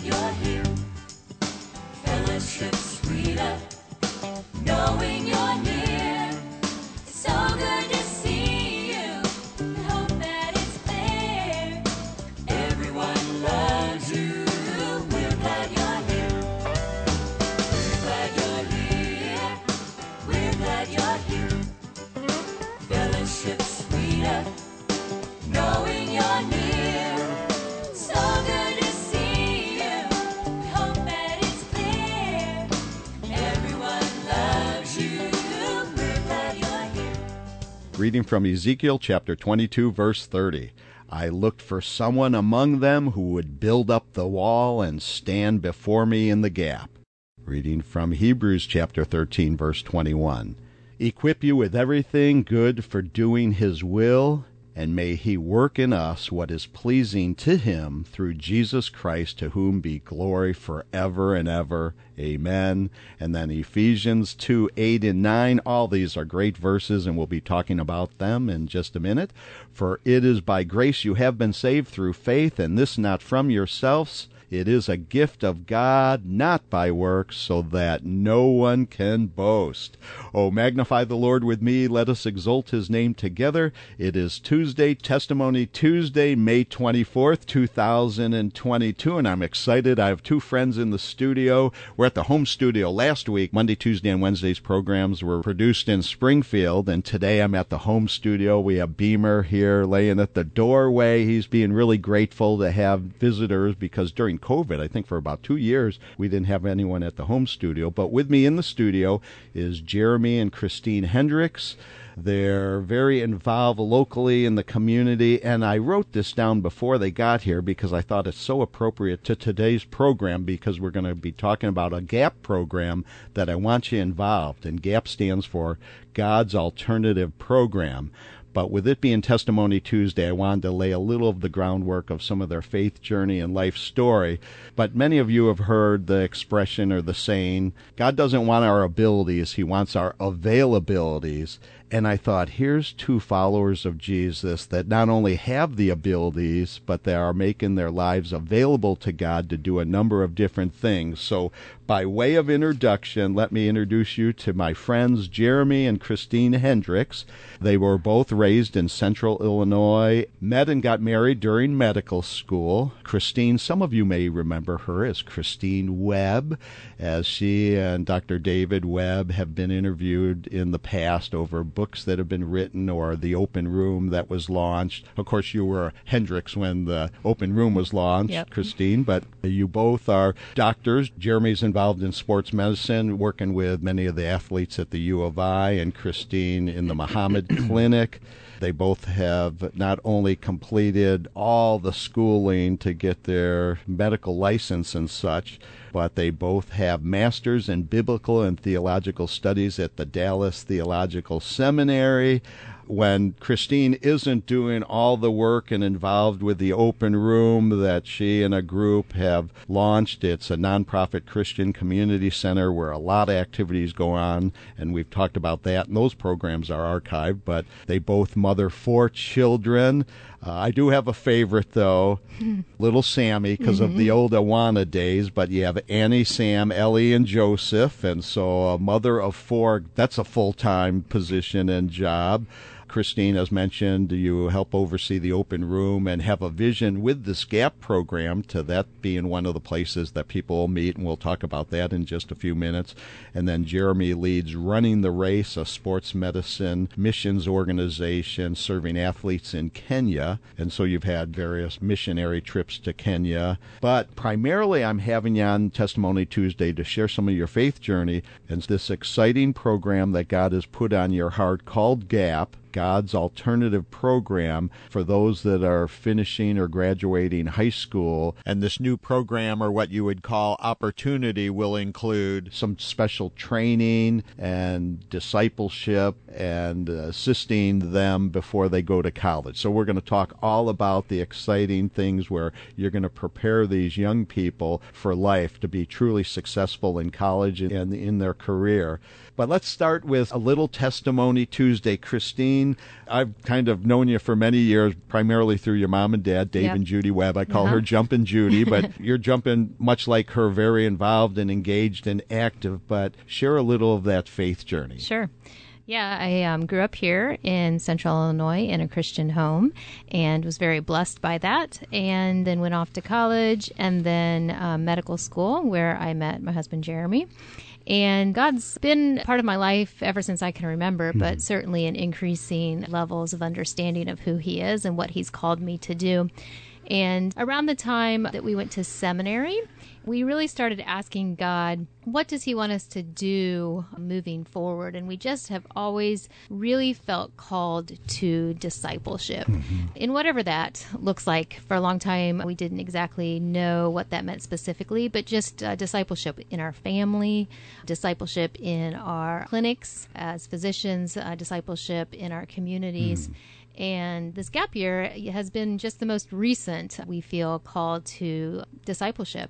you're here. Fellowship sweeter, knowing you're near. It's so good to see you. We hope that it's clear. Everyone loves you. We're glad you're here. We're glad you're here. We're glad you're here. Fellowship sweeter, knowing you're near. So good to see you. We hope that it's clear. Everyone loves you. We're glad you're here. Reading from Ezekiel chapter 22, verse 30. I looked for someone among them who would build up the wall and stand before me in the gap. Reading from Hebrews chapter 13, verse 21. Equip you with everything good for doing his will, and may he work in us what is pleasing to him through Jesus Christ, to whom be glory forever and ever. Amen. And then Ephesians 2, 8 and 9. All these are great verses, and we'll be talking about them in just a minute. For it is by grace you have been saved through faith, and this not from yourselves. It is a gift of God, not by works, so that no one can boast. Oh, magnify the Lord with me. Let us exalt his name together. It is Tuesday, Testimony Tuesday, May 24th, 2022, and I'm excited. I have two friends in the studio. We're at the home studio last week. Monday, Tuesday, and Wednesday's programs were produced in Springfield, and today I'm at the home studio. We have Beamer here laying at the doorway. He's being really grateful to have visitors because during COVID, I think for about 2 years, we didn't have anyone at the home studio. But with me in the studio is Jeremy and Christine Hendricks. They're very involved locally in the community, and I wrote this down before they got here because I thought it's so appropriate to today's program, because we're going to be talking about a GAP program that I want you involved. And GAP stands for God's Alternative Program. But with it being Testimony Tuesday, I wanted to lay a little of the groundwork of some of their faith journey and life story. But many of you have heard the expression or the saying, God doesn't want our abilities, he wants our availabilities. And I thought, here's two followers of Jesus that not only have the abilities, but they are making their lives available to God to do a number of different things. So by way of introduction, let me introduce you to my friends Jeremy and Christine Hendricks. They were both raised in Central Illinois, met and got married during medical school. Christine, some of you may remember her as Christine Webb, as she and Dr. David Webb have been interviewed in the past over books that have been written or the Open Room that was launched. Of course, you were Hendricks when the Open Room was launched, yep. Christine, but you both are doctors. Jeremy's involved in sports medicine, working with many of the athletes at the U of I, and Christine in the Muhammad Clinic. They both have not only completed all the schooling to get their medical license and such, but they both have masters in biblical and theological studies at the Dallas Theological Seminary. When Christine isn't doing all the work and involved with the Open Room that she and a group have launched, it's a nonprofit Christian community center where a lot of activities go on, and we've talked about that, and those programs are archived, but they both mother 4 children. I do have a favorite, though, little Sammy, because of the old Awana days, but you have Annie, Sam, Ellie, and Joseph, and so a mother of 4, that's a full-time position and job. Christine, as mentioned, you help oversee the Open Room and have a vision with this GAP program to that being one of the places that people will meet, and we'll talk about that in just a few minutes. And then Jeremy leads Running the Race, a sports medicine missions organization serving athletes in Kenya. And so you've had various missionary trips to Kenya. But primarily I'm having you on Testimony Tuesday to share some of your faith journey and this exciting program that God has put on your heart called GAP, God's Alternative Program, for those that are finishing or graduating high school. And this new program, or what you would call opportunity, will include some special training and discipleship and assisting them before they go to college. So we're going to talk all about the exciting things where you're going to prepare these young people for life to be truly successful in college and in their career. But let's start with a little Testimony Tuesday. Christine, glowing. I've kind of known you for many years, primarily through your mom and dad, Dave Yep. and Judy Webb. I call her Jumpin' Judy, but you're jumping much like her, very involved and engaged and active. But share a little of that faith journey. Sure. Yeah, I grew up here in Central Illinois in a Christian home and was very blessed by that, and then went off to college and then medical school where I met my husband, Jeremy. And God's been part of my life ever since I can remember, but certainly in increasing levels of understanding of who He is and what He's called me to do. And around the time that we went to seminary, we really started asking God, what does He want us to do moving forward? And we just have always really felt called to discipleship. In whatever that looks like. For a long time, we didn't exactly know what that meant specifically, but just discipleship in our family, discipleship in our clinics as physicians, discipleship in our communities. And this gap year has been just the most recent, we feel, call to discipleship.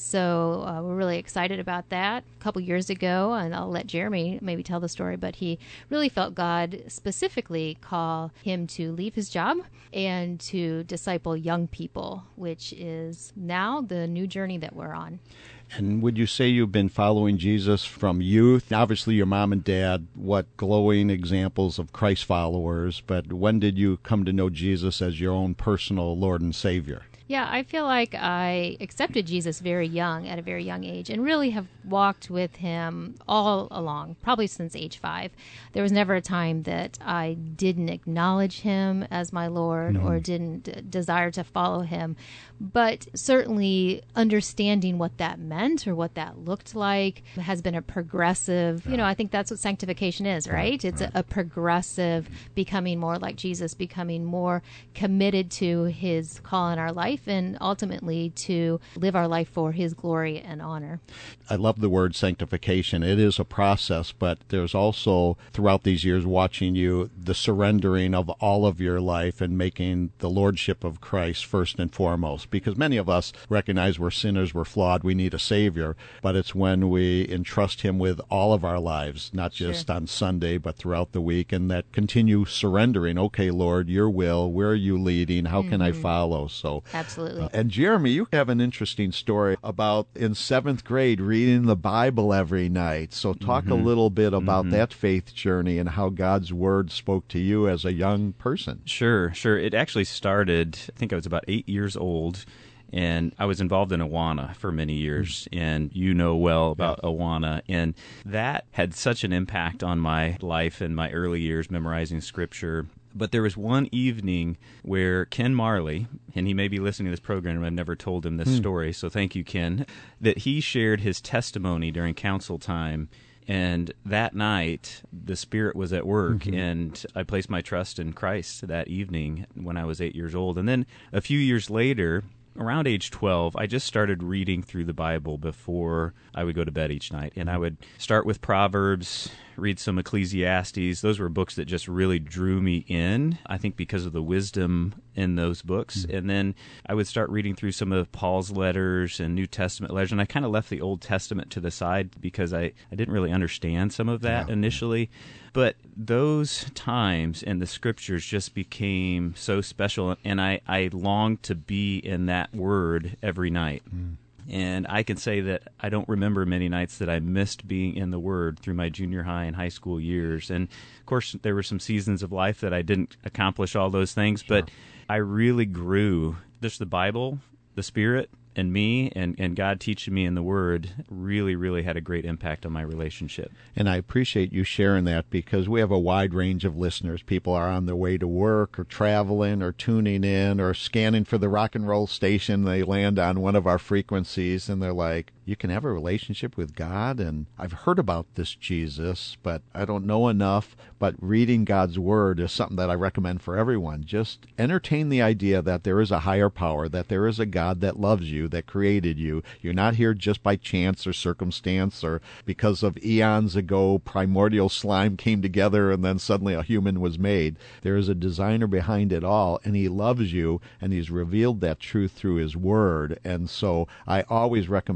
So we're really excited about that. A couple years ago, and I'll let Jeremy maybe tell the story, but he really felt God specifically call him to leave his job and to disciple young people, which is now the new journey that we're on. And would you say you've been following Jesus from youth? Obviously, your mom and dad, what glowing examples of Christ followers, but when did you come to know Jesus as your own personal Lord and Savior? Yeah, I feel like I accepted Jesus very young, at a very young age, and really have walked with Him all along, probably since age 5. There was never a time that I didn't acknowledge Him as my Lord or didn't desire to follow Him. But certainly understanding what that meant or what that looked like has been a progressive, I think that's what sanctification is, right? It's a progressive becoming more like Jesus, becoming more committed to His call in our life, and ultimately to live our life for His glory and honor. I love the word sanctification. It is a process, but there's also, throughout these years watching you, the surrendering of all of your life and making the lordship of Christ first and foremost. Because many of us recognize we're sinners, we're flawed, we need a Savior, but it's when we entrust Him with all of our lives, not just on Sunday, but throughout the week, and that continue surrendering. Okay, Lord, your will, where are you leading? How can I follow? So Absolutely. And Jeremy, you have an interesting story about in 7th grade reading the Bible every night. So talk a little bit about that faith journey and how God's Word spoke to you as a young person. Sure. It actually started, I think I was about 8 years old, and I was involved in Awana for many years, and you know well about Awana, and that had such an impact on my life in my early years memorizing Scripture. But there was one evening where Ken Marley, and he may be listening to this program, and I've never told him this story, so thank you, Ken, that he shared his testimony during council time. And that night, the Spirit was at work, and I placed my trust in Christ that evening when I was 8 years old. And then a few years later, around age 12, I just started reading through the Bible before I would go to bed each night. And I would start with Proverbs, read some Ecclesiastes. Those were books that just really drew me in, I think because of the wisdom in those books. And then I would start reading through some of Paul's letters and New Testament letters. And I kind of left the Old Testament to the side because I didn't really understand some of that initially. But those times in the Scriptures just became so special, and I longed to be in that Word every night. And I can say that I don't remember many nights that I missed being in the Word through my junior high and high school years. And, of course, there were some seasons of life that I didn't accomplish all those things, but I really grew. Just the Bible, the Spirit, and me, and God teaching me in the Word really, really had a great impact on my relationship. And I appreciate you sharing that because we have a wide range of listeners. People are on their way to work or traveling or tuning in or scanning for the rock and roll station. They land on one of our frequencies and they're like, you can have a relationship with God, and I've heard about this Jesus, but I don't know enough. But reading God's Word is something that I recommend for everyone. Just entertain the idea that there is a higher power, that there is a God that loves you, that created you. You're not here just by chance or circumstance or because of eons ago primordial slime came together and then suddenly a human was made. There is a designer behind it all, and He loves you, and He's revealed that truth through His Word. And so I always recommend, even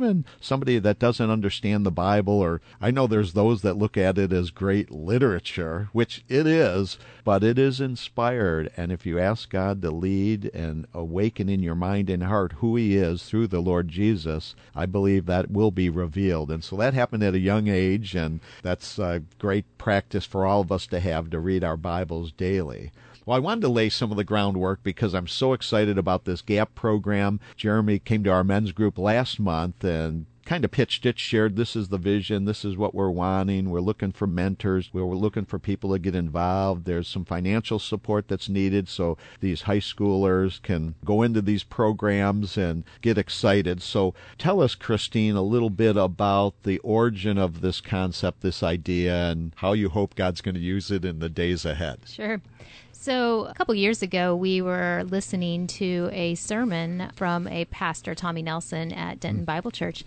even somebody that doesn't understand the Bible, or I know there's those that look at it as great literature, which it is, but it is inspired. And if you ask God to lead and awaken in your mind and heart who He is through the Lord Jesus, I believe that will be revealed. And so that happened at a young age, and that's a great practice for all of us to have, to read our Bibles daily. Well, I wanted to lay some of the groundwork because I'm so excited about this GAP program. Jeremy came to our men's group last month and kind of pitched it, shared this is the vision, this is what we're wanting. We're looking for mentors. We're looking for people to get involved. There's some financial support that's needed so these high schoolers can go into these programs and get excited. So tell us, Christine, a little bit about the origin of this concept, this idea, and how you hope God's going to use it in the days ahead. Sure. So a couple years ago, we were listening to a sermon from a pastor, Tommy Nelson, at Denton Bible Church.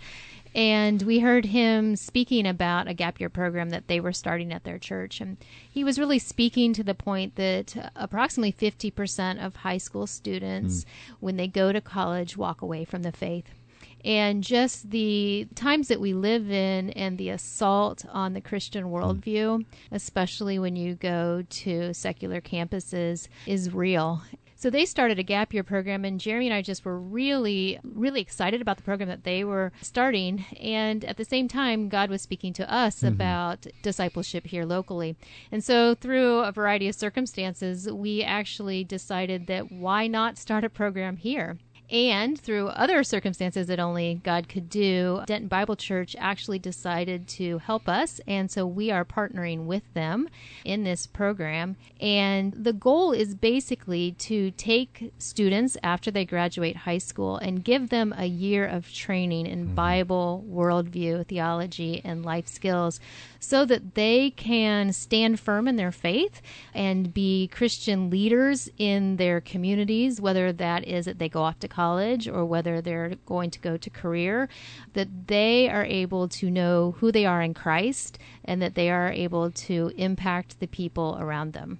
And we heard him speaking about a gap year program that they were starting at their church. And he was really speaking to the point that approximately 50% of high school students, when they go to college, walk away from the faith. And just the times that we live in and the assault on the Christian worldview, especially when you go to secular campuses, is real. So they started a gap year program, and Jeremy and I just were really, really excited about the program that they were starting. And at the same time, God was speaking to us about discipleship here locally. And so through a variety of circumstances, we actually decided that why not start a program here? And through other circumstances that only God could do, Denton Bible Church actually decided to help us. And so we are partnering with them in this program. And the goal is basically to take students after they graduate high school and give them a year of training in Bible, worldview, theology, and life skills so that they can stand firm in their faith and be Christian leaders in their communities, whether that is that they go off to college or whether they're going to go to career, that they are able to know who they are in Christ and that they are able to impact the people around them.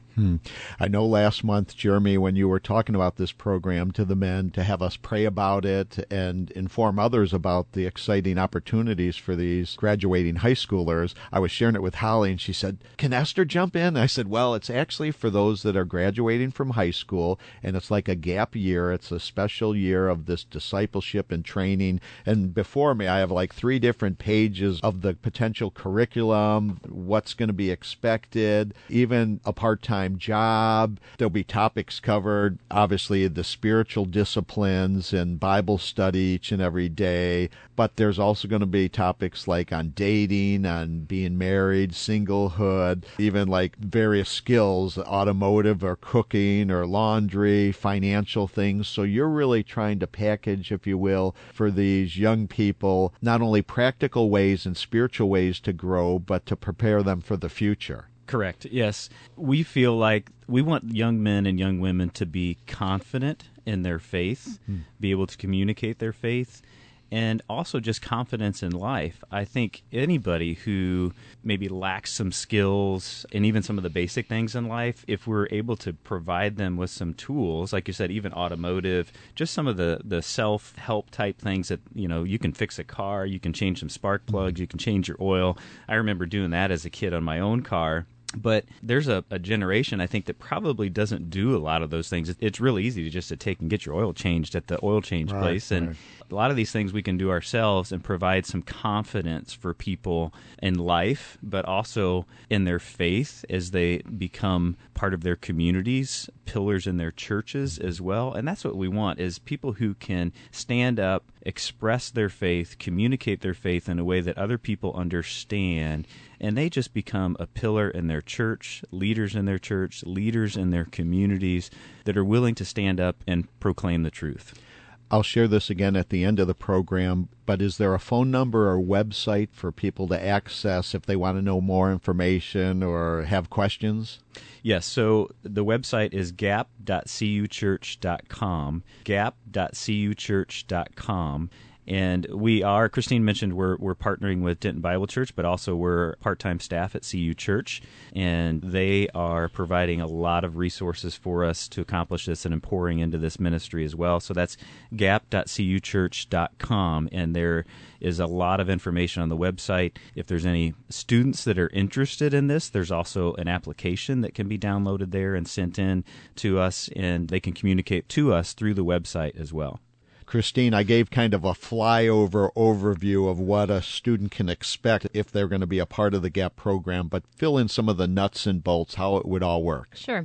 I know last month, Jeremy, when you were talking about this program to the men, to have us pray about it and inform others about the exciting opportunities for these graduating high schoolers, I was sharing it with Holly, and she said, "Can Esther jump in?" I said, well, it's actually for those that are graduating from high school, and it's like a gap year. It's a special year of this discipleship and training. And before me, I have like 3 different pages of the potential curriculum, what's going to be expected, even a part-time job. There'll be topics covered, obviously the spiritual disciplines and Bible study each and every day, but there's also going to be topics like on dating, on being married, singlehood, even like various skills, automotive or cooking or laundry, financial things. So you're really trying to package, if you will, for these young people, not only practical ways and spiritual ways to grow, but to prepare them for the future. Correct. Yes. We feel like we want young men and young women to be confident in their faith, be able to communicate their faith, and also just confidence in life. I think anybody who maybe lacks some skills and even some of the basic things in life, if we're able to provide them with some tools, like you said, even automotive, just some of the self-help type things that, you can fix a car, you can change some spark plugs, you can change your oil. I remember doing that as a kid on my own car. But there's a generation, I think, that probably doesn't do a lot of those things. It's really easy to take and get your oil changed at the oil change place. And a lot of these things we can do ourselves and provide some confidence for people in life, but also in their faith as they become part of their communities, pillars in their churches as well. And that's what we want, is people who can stand up, express their faith, communicate their faith in a way that other people understand, and they just become a pillar in their church, leaders in their church, leaders in their communities that are willing to stand up and proclaim the truth. I'll share this again at the end of the program, but is there a phone number or website for people to access if they want to know more information or have questions? Yes, so the website is gap.cuchurch.com, gap.cuchurch.com, And Christine mentioned we're partnering with Denton Bible Church, but also we're part-time staff at CU Church, and they are providing a lot of resources for us to accomplish this and pouring into this ministry as well. So that's gap.cuchurch.com, and there is a lot of information on the website. If there's any students that are interested in this, there's also an application that can be downloaded there and sent in to us, and they can communicate to us through the website as well. Christine, I gave kind of a flyover overview of what a student can expect if they're going to be a part of the GAP program, but fill in some of the nuts and bolts, how it would all work. Sure.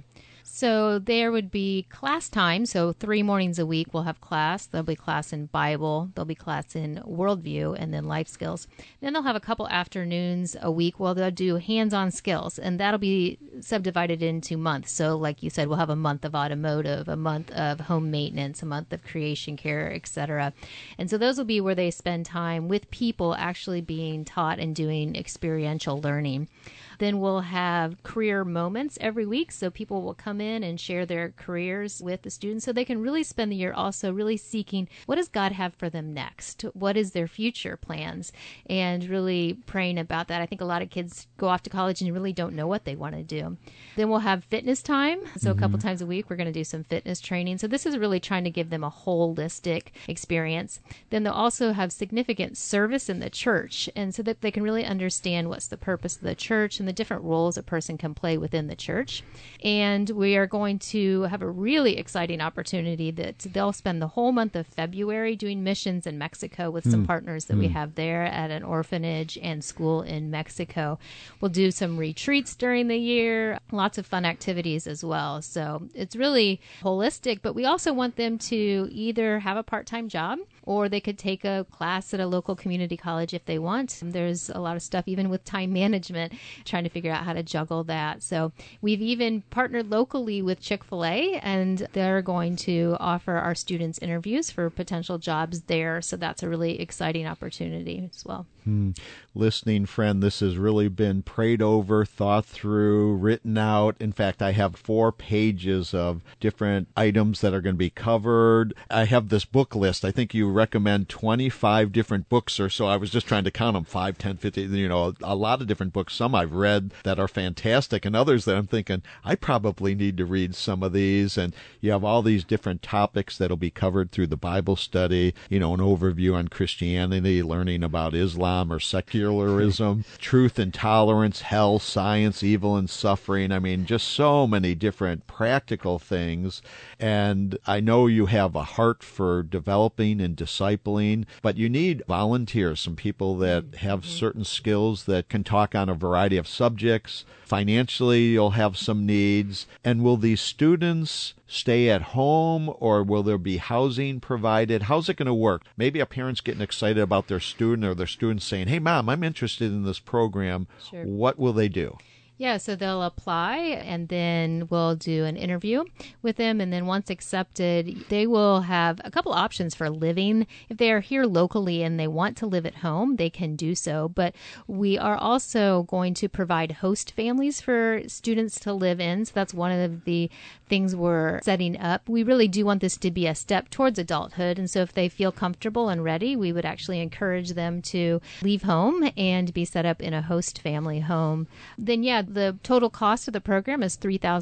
So there would be class time. So 3 mornings a week we'll have class. There'll be class in Bible. There'll be class in worldview and then life skills. Then they'll have a couple afternoons a week where they'll do hands-on skills. And that'll be subdivided into months. So like you said, we'll have a month of automotive, a month of home maintenance, a month of creation care, etc. And so those will be where they spend time with people actually being taught and doing experiential learning. Then we'll have career moments every week. So people will come in and share their careers with the students so they can really spend the year also really seeking what does God have for them next? What is their future plans? And really praying about that. I think a lot of kids go off to college and really don't know what they want to do. Then we'll have fitness time. So a couple times a week, we're going to do some fitness training. So this is really trying to give them a holistic experience. Then they'll also have significant service in the church. And so that they can really understand what's the purpose of the church and the different roles a person can play within the church. And we are going to have a really exciting opportunity that they'll spend the whole month of February doing missions in Mexico with some partners that we have there at an orphanage and school in Mexico. We'll do some retreats during the year, lots of fun activities as well. So it's really holistic, but we also want them to either have a part-time job or they could take a class at a local community college if they want. There's a lot of stuff even with time management, trying to figure out how to juggle that. So we've even partnered locally with Chick-fil-A, and they're going to offer our students interviews for potential jobs there. So that's a really exciting opportunity as well. Listening friend, this has really been prayed over, thought through, written out. In fact, I have 4 pages of different items that are going to be covered. I have this book list. I think you recommend 25 different books or so. I was just trying to count them, 5, 10, 15, a lot of different books. Some I've read that are fantastic and others that I'm thinking, I probably need to read some of these. And you have all these different topics that'll be covered through the Bible study, an overview on Christianity, learning about Islam or secularism, truth and tolerance, hell, science, evil and suffering. I mean, just so many different practical things. And I know you have a heart for developing and discipling, but you need volunteers, some people that have certain skills that can talk on a variety of subjects. Financially, you'll have some needs. And will these students stay at home, or will there be housing provided? How's it going to work? Maybe a parent's getting excited about their student, or their student's saying, hey, Mom, I'm interested in this program. Sure. What will they do? Yeah, so they'll apply, and then we'll do an interview with them. And then once accepted, they will have a couple options for living. If they are here locally and they want to live at home, they can do so. But we are also going to provide host families for students to live in. So that's one of the things we're setting up. We really do want this to be a step towards adulthood. And so if they feel comfortable and ready, we would actually encourage them to leave home and be set up in a host family home. Then, the total cost of the program is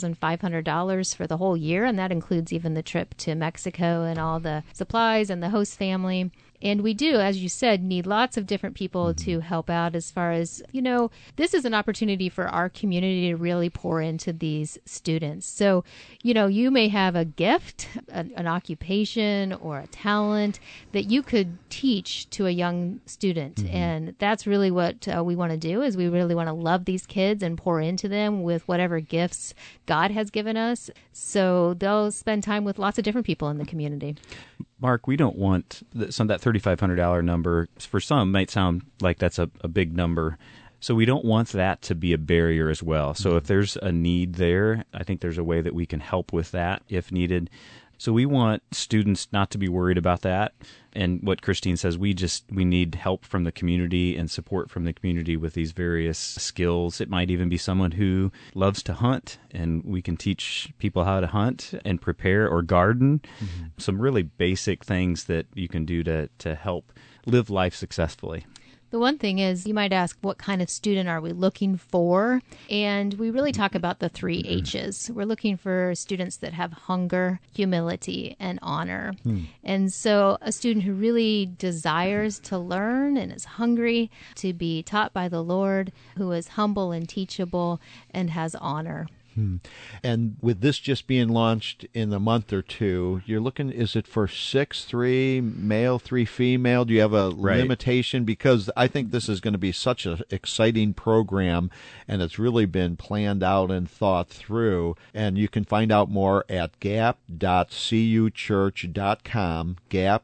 $3,500 for the whole year, and that includes even the trip to Mexico and all the supplies and the host family. And we do, as you said, need lots of different people to help out as far as, this is an opportunity for our community to really pour into these students. So, you may have a gift, an occupation, or a talent that you could teach to a young student. And that's really what we want to do, is we really want to love these kids and pour into them with whatever gifts God has given us. So they'll spend time with lots of different people in the community. Mark, we don't want that $3,500 number. For some, might sound like that's a big number. So we don't want that to be a barrier as well. So if there's a need there, I think there's a way that we can help with that if needed. So we want students not to be worried about that. And what Christine says, we need help from the community and support from the community with these various skills. It might even be someone who loves to hunt, and we can teach people how to hunt and prepare or garden. Some really basic things that you can do to help live life successfully. The one thing is, you might ask, what kind of student are we looking for? And we really talk about the 3 H's. We're looking for students that have hunger, humility, and honor. And so a student who really desires to learn and is hungry to be taught by the Lord, who is humble and teachable and has honor. And with this just being launched in a month or two, you're looking, is it for 6, 3 male, 3 female? Do you have a limitation? Because I think this is going to be such an exciting program, and it's really been planned out and thought through. And you can find out more at gap.cuchurch.com,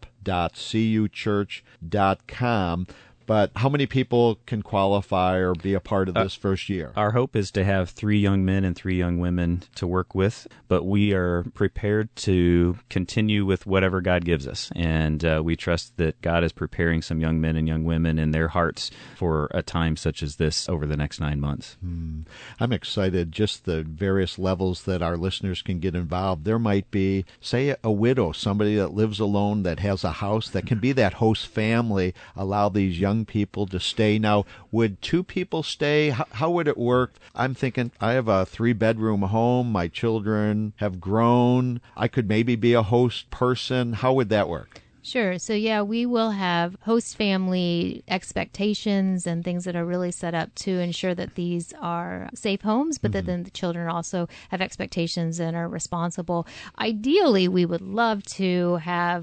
gap.cuchurch.com. But how many people can qualify or be a part of this first year? Our hope is to have 3 young men and 3 young women to work with, but we are prepared to continue with whatever God gives us. And we trust that God is preparing some young men and young women in their hearts for a time such as this over the next 9 months. I'm excited, just the various levels that our listeners can get involved. There might be, say, a widow, somebody that lives alone that has a house that can be that host family, allow these young people to stay. Now, would 2 people stay? How would it work? I'm thinking, I have a 3-bedroom home. My children have grown. I could maybe be a host person. How would that work? Sure. So, yeah, we will have host family expectations and things that are really set up to ensure that these are safe homes, but that then the children also have expectations and are responsible. Ideally, we would love to have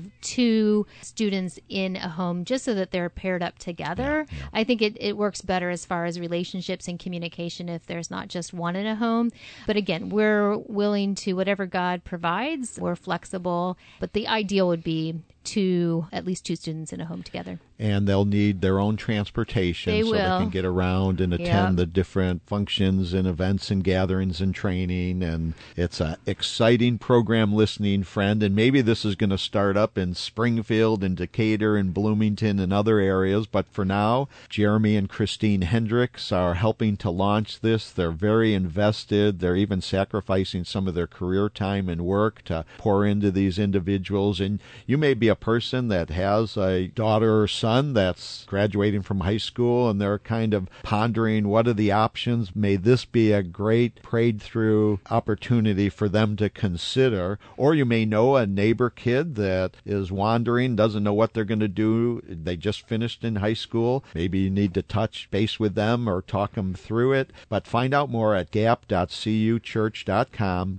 2 students in a home just so that they're paired up together. I think it works better as far as relationships and communication if there's not just one in a home. But again, we're willing to, whatever God provides, we're flexible. But the ideal would be at least 2 students in a home together. And they'll need their own transportation They so they will. can get around and attend the different functions and events and gatherings and training. And it's an exciting program, listening friend. And maybe this is going to start up in Springfield and Decatur and Bloomington and other areas. But for now, Jeremy and Christine Hendricks are helping to launch this. They're very invested. They're even sacrificing some of their career time and work to pour into these individuals. And you may be a person that has a daughter or son that's graduating from high school, and they're kind of pondering what are the options. May this be a great prayed through opportunity for them to consider. Or you may know a neighbor kid that is wandering, doesn't know what they're going to do. They just finished in high school. Maybe you need to touch base with them or talk them through it. But find out more at gap.cuchurch.com,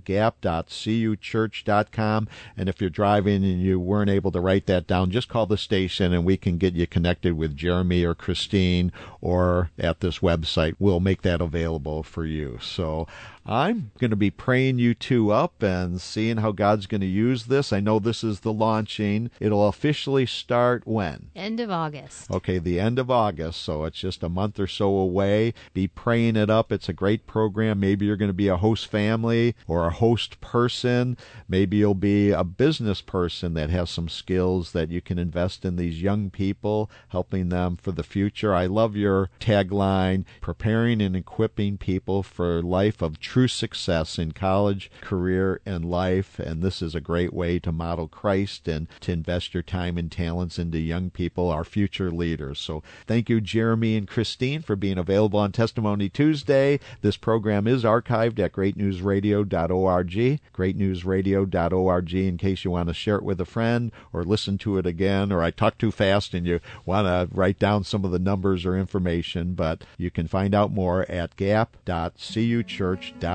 gap.cuchurch.com. And if you're driving and you weren't able to write that down, just call the station and we can get you connected with Jeremy or Christine, or at this website. We'll make that available for you. So I'm going to be praying you 2 up and seeing how God's going to use this. I know this is the launching. It'll officially start when? End of August. Okay, the end of August, so it's just a month or so away. Be praying it up. It's a great program. Maybe you're going to be a host family or a host person. Maybe you'll be a business person that has some skills that you can invest in these young people, helping them for the future. I love your tagline, preparing and equipping people for life of true success in college, career, and life. And this is a great way to model Christ and to invest your time and talents into young people, our future leaders. So thank you, Jeremy and Christine, for being available on Testimony Tuesday. This program is archived at greatnewsradio.org, greatnewsradio.org, in case you want to share it with a friend or listen to it again, or I talk too fast and you want to write down some of the numbers or information. But you can find out more at gap.cuchurch.com,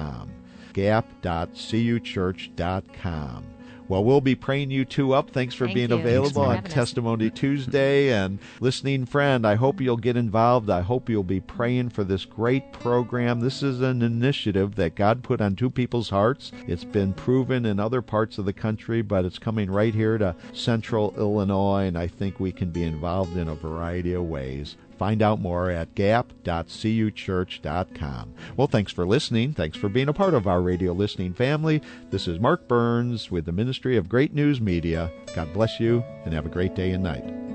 gap.cuchurch.com. Well, we'll be praying you 2 up. Thanks for being available on Testimony Tuesday. And listening friend, I hope you'll get involved. I hope you'll be praying for this great program. This is an initiative that God put on 2 people's hearts. It's been proven in other parts of the country, but it's coming right here to Central Illinois, and I think we can be involved in a variety of ways. Find out more at gap.cuchurch.com. Well, thanks for listening. Thanks for being a part of our radio listening family. This is Mark Burns with the Ministry ministry of Great News Media. God bless you and have a great day and night.